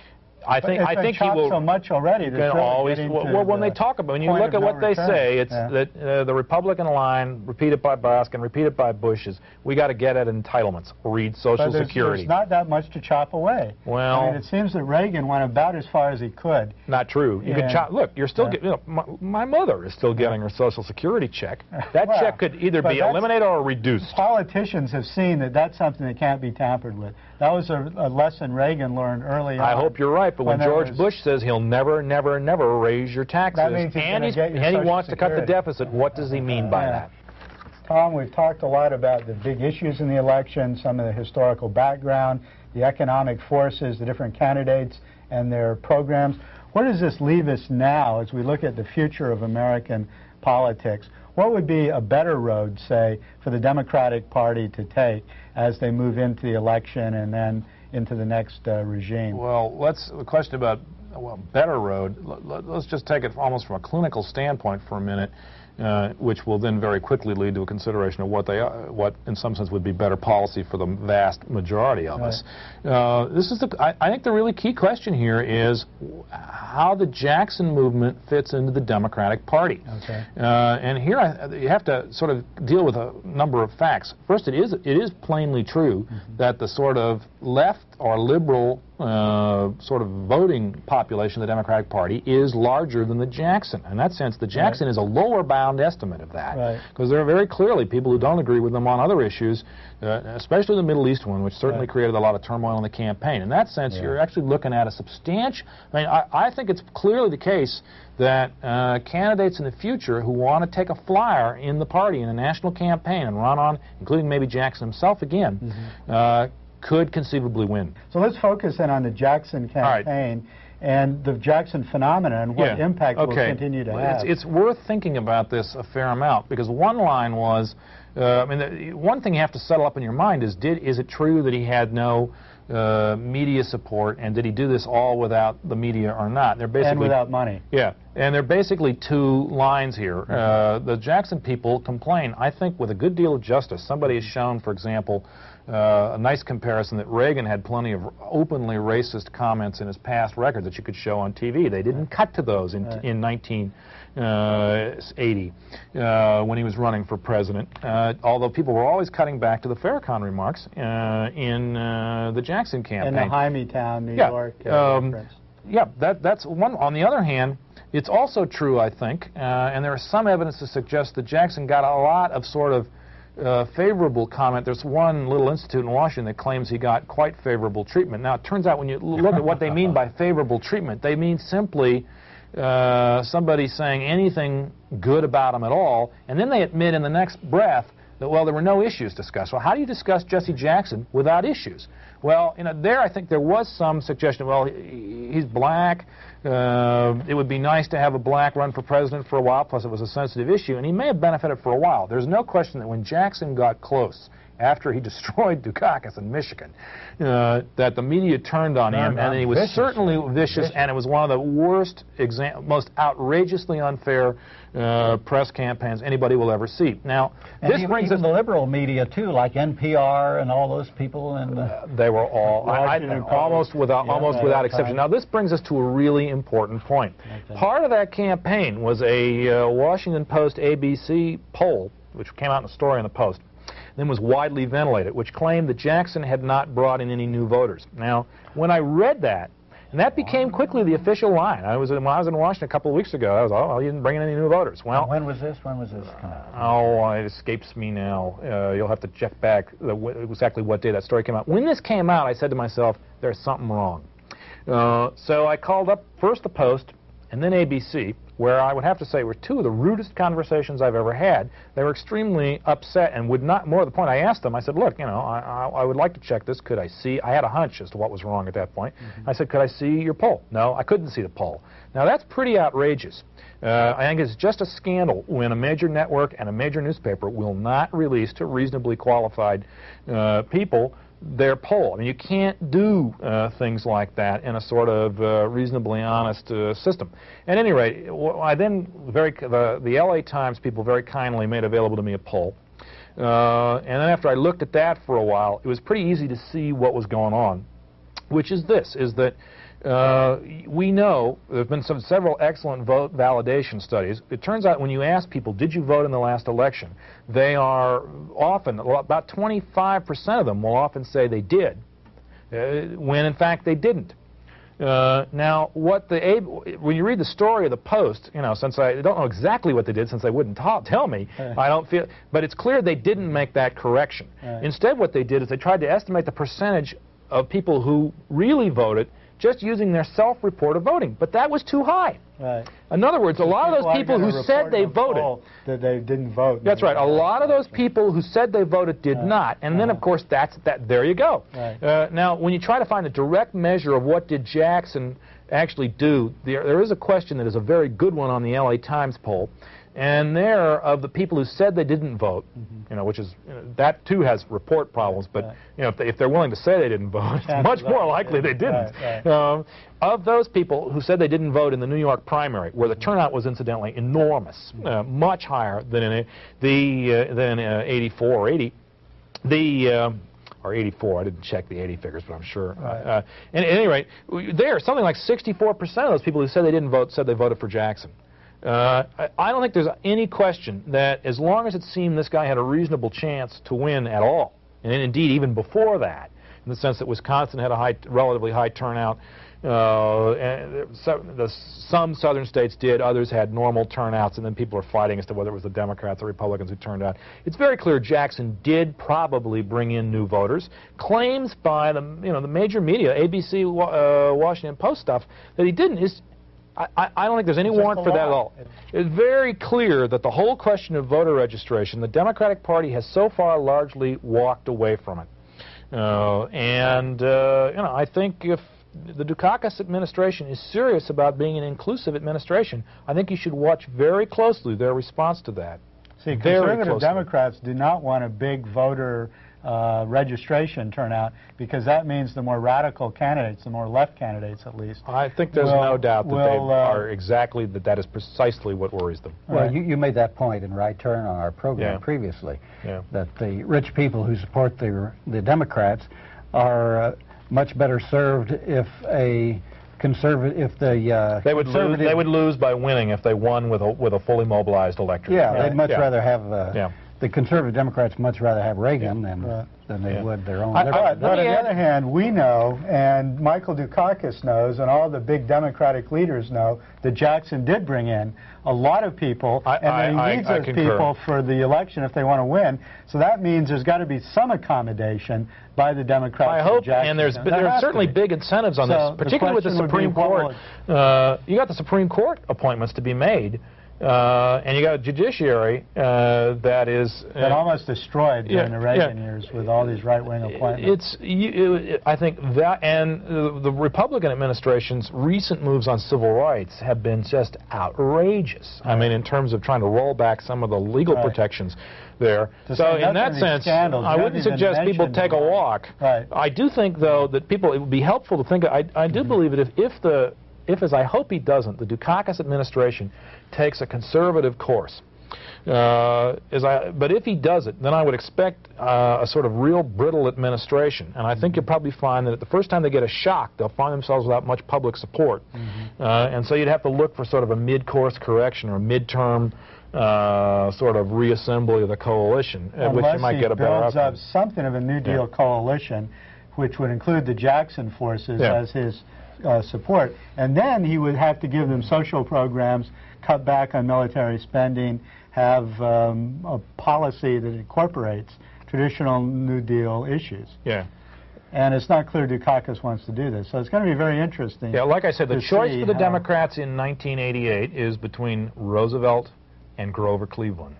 I think he will. So much already. Well, when they talk about, when you look at what they say, it's that the Republican line, repeated by Baskin, repeated by Bush, is we got to get at entitlements. Read Social Security. There's not that much to chop away. Well, I mean, it seems that Reagan went about as far as he could. Not true. You can chop. Look, you're still getting. My mother is still getting her Social Security check. That check could either be eliminated or reduced. Politicians have seen that that's something that can't be tampered with. That was a lesson Reagan learned early on. I hope you're right, but when George Bush says he'll never, never, never raise your taxes, and he wants to cut the deficit, what does he mean by that? Tom, we've talked a lot about the big issues in the election, some of the historical background, the economic forces, the different candidates and their programs. Where does this leave us now as we look at the future of American politics? What would be a better road, say, for the Democratic Party to take as they move into the election and then into the next regime? Well, the question about better road, let's just take it almost from a clinical standpoint for a minute, which will then very quickly lead to a consideration of what in some sense would be better policy for the vast majority of us. I think the really key question here is how the Jackson movement fits into the Democratic Party. Okay. And here you have to sort of deal with a number of facts. First, it is plainly true that the sort of left or liberal sort of voting population of the Democratic Party is larger than the Jackson. In that sense, the Jackson is a lower bound estimate of that. Because there are very clearly people who don't agree with them on other issues, especially the Middle East one, which certainly created a lot of turmoil in the campaign. In that sense, you're actually looking at a substantial... I think it's clearly the case that candidates in the future who want to take a flyer in the party in a national campaign and run on, including maybe Jackson himself again, could conceivably win. So let's focus in on the Jackson campaign and the Jackson phenomenon and what impact will continue to have. It's worth thinking about this a fair amount, because one line was, one thing you have to settle up in your mind is it true that he had no media support, and did he do this all without the media or not? They're basically, and without money. Yeah, and there are basically two lines here. The Jackson people complain, I think with a good deal of justice. Somebody has shown, for example, a nice comparison that Reagan had plenty of openly racist comments in his past record that you could show on TV. They didn't cut to those in 1980 when he was running for president, although people were always cutting back to the Farrakhan remarks in the Jackson campaign. In the Hymietown, New York reference. Yeah, that's one. On the other hand, it's also true, I think, and there is some evidence to suggest that Jackson got a lot of sort of favorable comment. There's one little institute in Washington that claims he got quite favorable treatment. Now, it turns out when you look at what they mean by favorable treatment, they mean simply somebody saying anything good about him at all, and then they admit in the next breath that, well, there were no issues discussed. Well, how do you discuss Jesse Jackson without issues? Well, there I think there was some suggestion, well, he's black, it would be nice to have a black run for president for a while, plus it was a sensitive issue, and he may have benefited for a while. There's no question that when Jackson got close, after he destroyed Dukakis in Michigan, that the media turned on him, and he was certainly vicious, and it was one of the worst, most outrageously unfair press campaigns anybody will ever see. Now, and this brings us the liberal media too, like NPR and all those people, and they were all almost without exception. Now, this brings us to a really important point. Part of that campaign was a Washington Post ABC poll, which came out in a story in the Post, then was widely ventilated, which claimed that Jackson had not brought in any new voters. Now, when I read that, and that became quickly the official line. When I was in Washington a couple of weeks ago, I was, oh, well, he didn't bring in any new voters. Well, when was this? When was this? Oh, it escapes me now. You'll have to check back exactly what day that story came out. When this came out, I said to myself, there's something wrong. So I called up first the Post and then ABC, where I would have to say were two of the rudest conversations I've ever had. They were extremely upset and would not, more to the point, I asked them, I said, look, you know, I would like to check this. Could I see? I had a hunch as to what was wrong at that point. I said, could I see your poll? No, I couldn't see the poll. Now, that's pretty outrageous. I think it's just a scandal when a major network and a major newspaper will not release to reasonably qualified people their poll. I mean, you can't do things like that in a sort of reasonably honest system. At any rate, I then the LA Times people very kindly made available to me a poll. And then after I looked at that for a while, it was pretty easy to see what was going on, which is this, is that We know there have been several excellent vote validation studies. It turns out when you ask people, did you vote in the last election, they are often, about 25% of them will often say they did, when in fact they didn't. Now, when you read the story of the Post, since I don't know exactly what they did, since they wouldn't tell me, I don't feel, but it's clear they didn't make that correction. Instead, what they did is they tried to estimate the percentage of people who really voted just using their self-report of voting, but that was too high. In other words, a lot of those people who said they voted, that they didn't vote. That's right. A lot of those people who said they voted did not, and then of course there you go. Now, when you try to find a direct measure of what did Jackson actually do, there is a question that is a very good one on the LA Times poll. And there, of the people who said they didn't vote, which is, that too has report problems, but if they're willing to say they didn't vote, it's much more likely they didn't. Of those people who said they didn't vote in the New York primary, where the turnout was incidentally enormous, much higher than in 84 or 80, or 84, I didn't check the 80 figures, but I'm sure. At any rate, there, something like 64% of those people who said they didn't vote said they voted for Jackson. I don't think there's any question that as long as it seemed this guy had a reasonable chance to win at all, and indeed even before that, in the sense that Wisconsin had a relatively high turnout, and some southern states did, others had normal turnouts, and then people were fighting as to whether it was the Democrats or Republicans who turned out. It's very clear Jackson did probably bring in new voters. Claims by the major media, ABC, Washington Post stuff, that he didn't is. I don't think there's any warrant for that at all. It's very clear that the whole question of voter registration, the Democratic Party has so far largely walked away from it. I think if the Dukakis administration is serious about being an inclusive administration, I think you should watch very closely their response to that. See, conservative Democrats do not want a big voter registration turnout, because that means the more radical candidates, the more left candidates at least. I think there's no doubt that they are exactly, that is precisely what worries them. Well, you made that point in Right Turn on our program previously, that the rich people who support the Democrats are much better served if a conservative, they would lose by winning if they won with a fully mobilized electorate. Yeah, they'd much rather have the conservative Democrats much rather have Reagan than they would their own. But on the other hand, we know, and Michael Dukakis knows, and all the big Democratic leaders know, that Jackson did bring in a lot of people, and that he needs those people for the election if they want to win. So that means there's got to be some accommodation by the Democrats. I hope, and there are certainly big incentives on this, particularly with the Supreme Court. You got the Supreme Court appointments to be made. And you got a judiciary that is almost destroyed during the Reagan years with all these right-wing appointments. I think that, and the Republican administration's recent moves on civil rights have been just outrageous. I mean, in terms of trying to roll back some of the legal protections there. So in that sense, I wouldn't suggest people take a walk. I do think, though, that it would be helpful to think. I do believe that if, as I hope he doesn't, the Dukakis administration takes a conservative course. But if he does it, then I would expect a sort of real brittle administration. And I think you'll probably find that the first time they get a shock, they'll find themselves without much public support. And so you'd have to look for sort of a mid-course correction or a midterm sort of reassembly of the coalition, at which you might get a better outcome. Unless he builds up something of a New Deal coalition, which would include the Jackson forces as his support. And then he would have to give them social programs, cut back on military spending, have a policy that incorporates traditional New Deal issues. And it's not clear Dukakis wants to do this. So it's going to be very interesting. Like I said, the choice for the Democrats in 1988 is between Roosevelt and Grover Cleveland.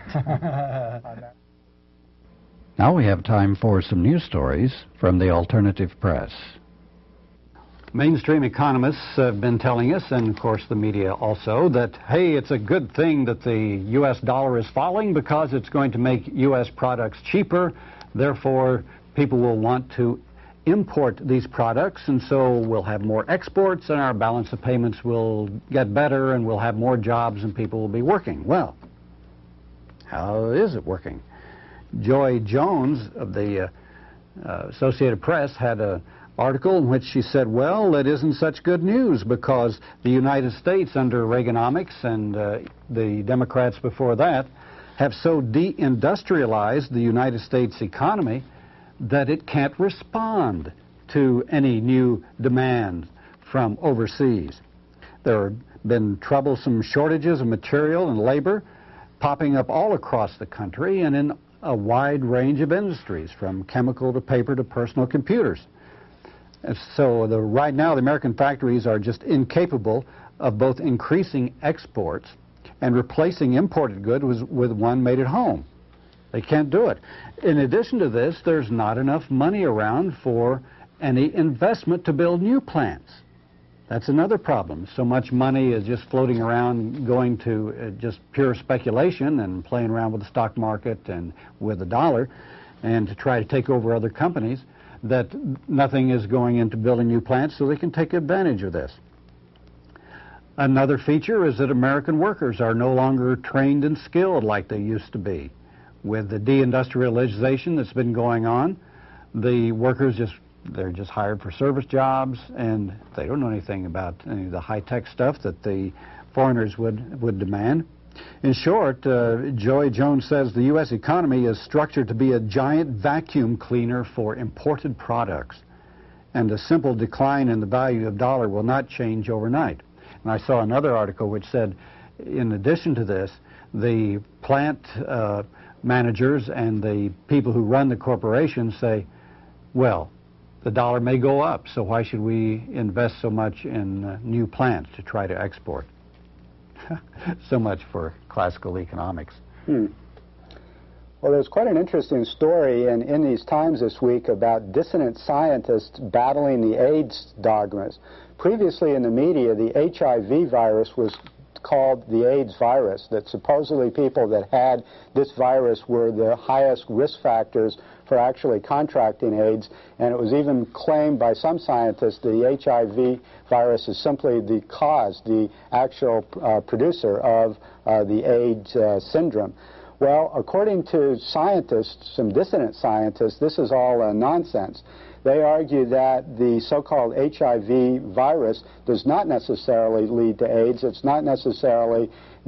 Now we have time for some news stories from the alternative press. Mainstream economists have been telling us, and of course the media also, that, hey, it's a good thing that the U.S. dollar is falling because it's going to make U.S. products cheaper. Therefore, people will want to import these products, and so we'll have more exports, and our balance of payments will get better, and we'll have more jobs, and people will be working. Well, how is it working? Joy Jones of the Associated Press had an article in which she said, well, it isn't such good news because the United States under Reaganomics and the Democrats before that have so de-industrialized the United States economy that it can't respond to any new demand from overseas. There have been troublesome shortages of material and labor popping up all across the country and in a wide range of industries, from chemical to paper to personal computers. And so right now the American factories are just incapable of both increasing exports and replacing imported goods with one made at home. They can't do it. In addition to this, there's not enough money around for any investment to build new plants. That's another problem. So much money is just floating around, going to just pure speculation and playing around with the stock market and with the dollar and to try to take over other companies, that nothing is going into building new plants so they can take advantage of this. Another feature is that American workers are no longer trained and skilled like they used to be. With the deindustrialization that's been going on, the workers they're just hired for service jobs, and they don't know anything about any of the high-tech stuff that the foreigners would demand. In short, Joy Jones says the U.S. economy is structured to be a giant vacuum cleaner for imported products, and a simple decline in the value of dollar will not change overnight. And I saw another article which said, in addition to this, the plant managers and the people who run the corporations say, well, the dollar may go up, so why should we invest so much in new plants to try to export? So much for classical economics. Well, there's quite an interesting story in these times this week about dissident scientists battling the AIDS dogmas. Previously in the media, the HIV virus was called the AIDS virus, that supposedly people that had this virus were the highest risk factors for actually contracting AIDS, and it was even claimed by some scientists the HIV virus is simply the cause, the actual producer of the AIDS syndrome. Well, according to scientists, some dissident scientists, this is all nonsense. They argue that the so-called HIV virus does not necessarily lead to AIDS. It's not necessarily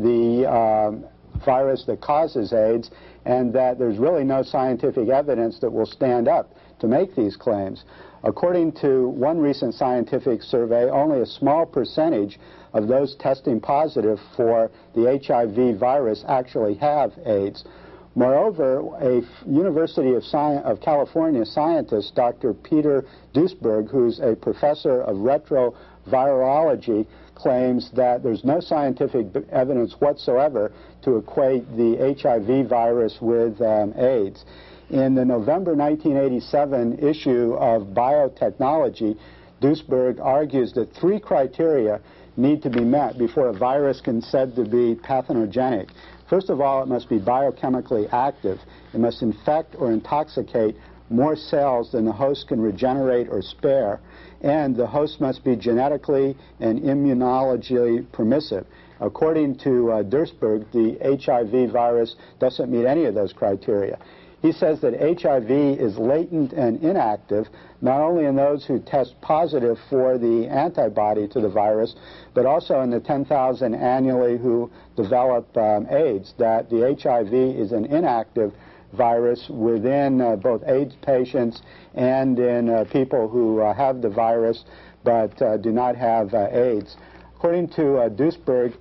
the virus that causes AIDS, and that there's really no scientific evidence that will stand up to make these claims. According to one recent scientific survey, only a small percentage of those testing positive for the HIV virus actually have AIDS. Moreover, a University of California scientist, Dr. Peter Duesberg, who's a professor of retrovirology, claims that there's no scientific evidence whatsoever to equate the HIV virus with AIDS. In the November 1987 issue of Biotechnology, Duesberg argues that 3 criteria need to be met before a virus can be said to be pathogenous. First of all, it must be biochemically active. It must infect or intoxicate more cells than the host can regenerate or spare, and the host must be genetically and immunologically permissive. According to Duesberg, the HIV virus doesn't meet any of those criteria. He says that HIV is latent and inactive, not only in those who test positive for the antibody to the virus, but also in the 10,000 annually who develop AIDS, that the HIV is an inactive virus within both AIDS patients and in people who have the virus but do not have AIDS. According to Duesberg,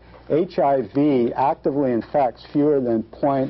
HIV actively infects fewer than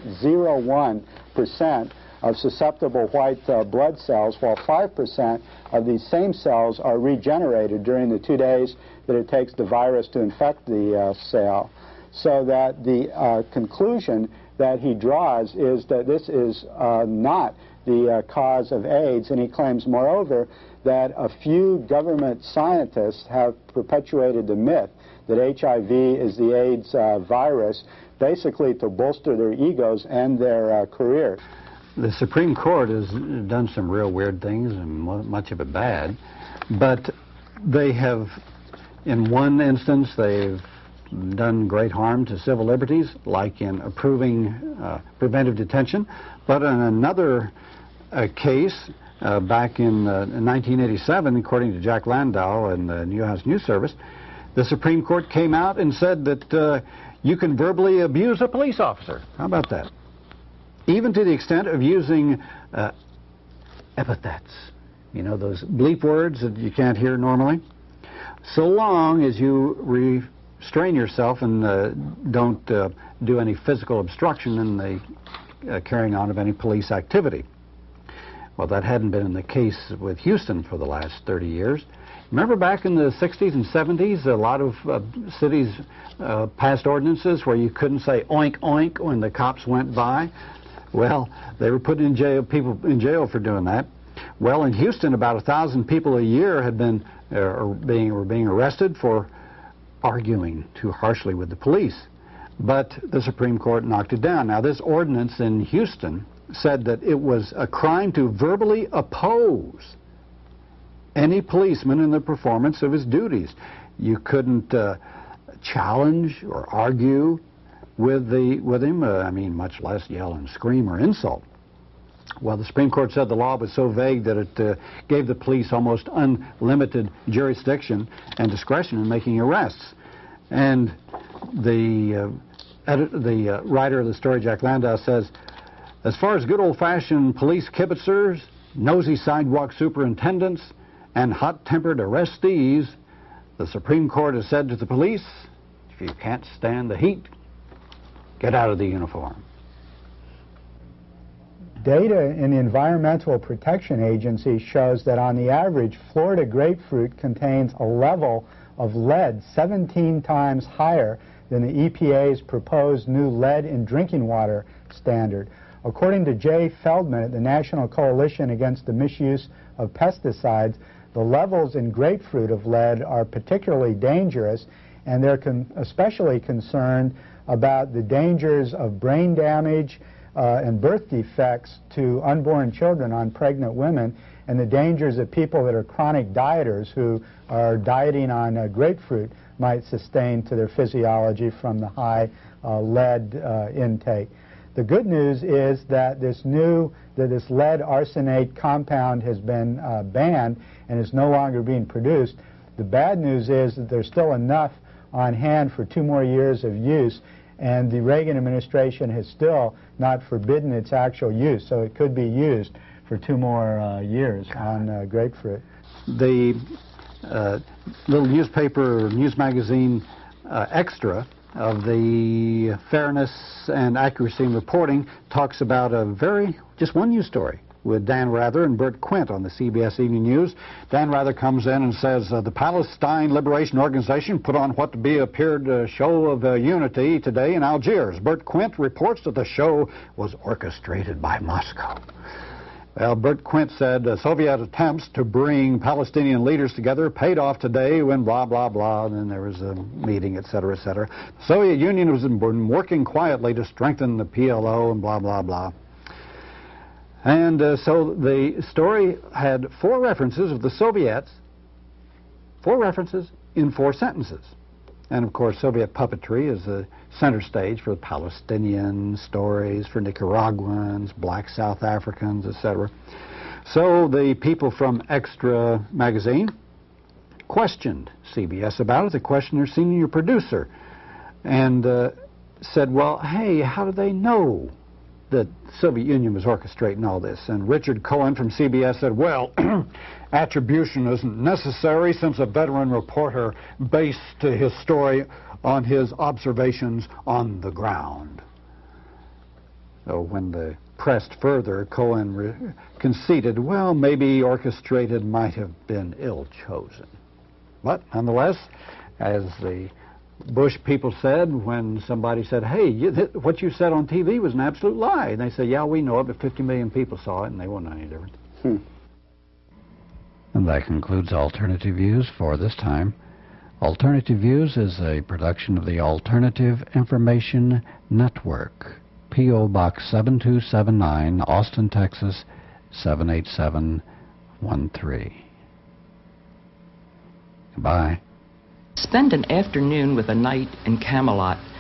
0.01% of susceptible white blood cells, while 5% of these same cells are regenerated during the 2 days that it takes the virus to infect the cell. So that the conclusion that he draws is that this is not the cause of AIDS, and he claims, moreover, that a few government scientists have perpetuated the myth that HIV is the AIDS virus, basically to bolster their egos and their careers. The Supreme Court has done some real weird things, and much of it bad, but they have, in one instance, they've done great harm to civil liberties, like in approving preventive detention, but in another case, back in 1987, according to Jack Landau and the Newhouse News Service, the Supreme Court came out and said that you can verbally abuse a police officer. How about that? Even to the extent of using epithets. You know, those bleep words that you can't hear normally? So long as you restrain yourself and don't do any physical obstruction in the carrying on of any police activity. Well, that hadn't been the case with Houston for the last 30 years. Remember back in the 60s and 70s, a lot of cities passed ordinances where you couldn't say oink oink when the cops went by? Well, they were putting people in jail for doing that. Well, in Houston, about 1,000 people a year had been were being arrested for arguing too harshly with the police. But the Supreme Court knocked it down. Now, this ordinance in Houston said that it was a crime to verbally oppose any policeman in the performance of his duties. You couldn't challenge or argue with him, I mean, much less yell and scream or insult. Well, the Supreme Court said the law was so vague that it gave the police almost unlimited jurisdiction and discretion in making arrests. And the writer of the story, Jack Landau, says, as far as good old-fashioned police kibitzers, nosy sidewalk superintendents, and hot-tempered arrestees, the Supreme Court has said to the police, if you can't stand the heat, get out of the uniform. Data in the Environmental Protection Agency shows that on the average, Florida grapefruit contains a level of lead 17 times higher than the EPA's proposed new lead in drinking water standard. According to Jay Feldman at the National Coalition Against the Misuse of Pesticides, the levels in grapefruit of lead are particularly dangerous, and they're especially concerned about the dangers of brain damage and birth defects to unborn children on pregnant women, and the dangers that people that are chronic dieters who are dieting on grapefruit might sustain to their physiology from the high lead intake. The good news is that this lead arsenate compound has been banned and is no longer being produced. The bad news is that there's still enough on hand for 2 more years of use, and the Reagan administration has still not forbidden its actual use, so it could be used for 2 more years on grapefruit. The little newspaper, news magazine Extra of the Fairness and Accuracy in Reporting talks about just one news story with Dan Rather and Bert Quint on the CBS Evening News. Dan Rather comes in and says, the Palestine Liberation Organization put on what appeared a show of unity today in Algiers. Bert Quint reports that the show was orchestrated by Moscow. Well, Bert Quint said Soviet attempts to bring Palestinian leaders together paid off today when blah, blah, blah, and then there was a meeting, et cetera, et cetera. The Soviet Union has been working quietly to strengthen the PLO and blah, blah, blah. And so the story had 4 references of the Soviets, 4 references in 4 sentences. And, of course, Soviet puppetry is the center stage for the Palestinian stories, for Nicaraguans, black South Africans, etc. So the people from Extra magazine questioned CBS about it. They questioned their senior producer and said, well, hey, how do they know that the Soviet Union was orchestrating all this? And Richard Cohen from CBS said, well, attribution isn't necessary since a veteran reporter based his story on his observations on the ground. So when they pressed further, Cohen conceded, well, maybe orchestrated might have been ill-chosen. But nonetheless, as the Bush people said when somebody said, hey, what you said on TV was an absolute lie. And they said, yeah, we know it, but 50 million people saw it, and they weren't any different. And that concludes Alternative Views for this time. Alternative Views is a production of the Alternative Information Network. P.O. Box 7279, Austin, Texas 78713. Goodbye. Spend an afternoon with a knight in Camelot